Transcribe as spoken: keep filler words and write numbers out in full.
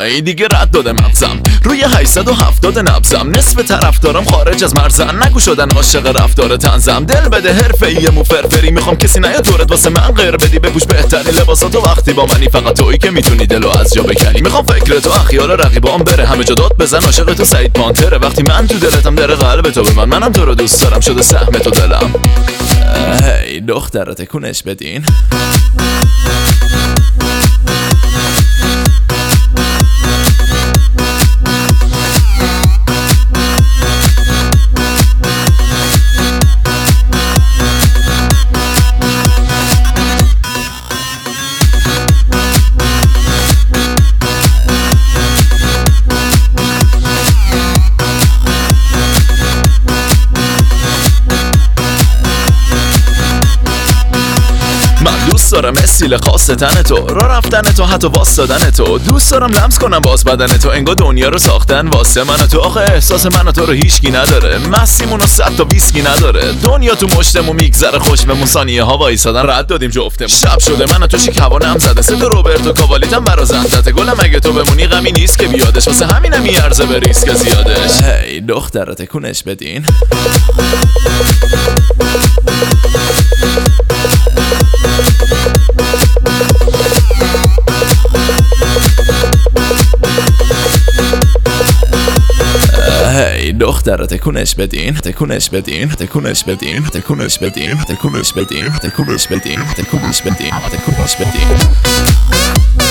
ای دیگه رد داده مغزم روی هشتصد و هفتاد نبزم، نصف طرفدارم خارج از مرزن، نگو شدن عاشق رفتار طنزم. دل بده حرفه‌ای مو فرفری، میخوام کسی نیاد دورت واسه من غیر بدی، بپوش بهترین لباساتو وقتی با منی، فقط تویی که میتونی دلو از جا بکنی. میخوام فکر تو اخیال رقیبام بره، همه جا داد بزن عاشق تو سعید پانتره، وقتی من تو دلتم در قلب تو به من، منم تو رو دوست دارم شده سهم تو دلم. هی دختر تکونش بدین. دوست دارم استیل خاص تن تو، را رفتن تو، حتی واسدادن تو. دوست دارم لمس کنم باز بدن تو، انگار دنیا رو ساختن واسه من و تو. آخه احساس من و تو رو هیچکی نداره، مسیمون و صد تا ویسکی نداره. دنیا تو مشتمون میگذره خوش بمون، ثانیه ها وایسادن رد دادیم جفتمون. شب شده من و تو شیک هوا نم زده، صد روبرتو کاوالیتم برا زندته. گلم اگه تو بمونی غمی نیست که بیادش، واسه همینم میارزه به ریسک زیادش. هی دختر تکونش بدین. هی دختر تکونش بدین، تکونش بدین، تکونش بدین، تکونش بدین، تکونش بدین، تکونش بدین، تکونش بدین، تکونش بدین.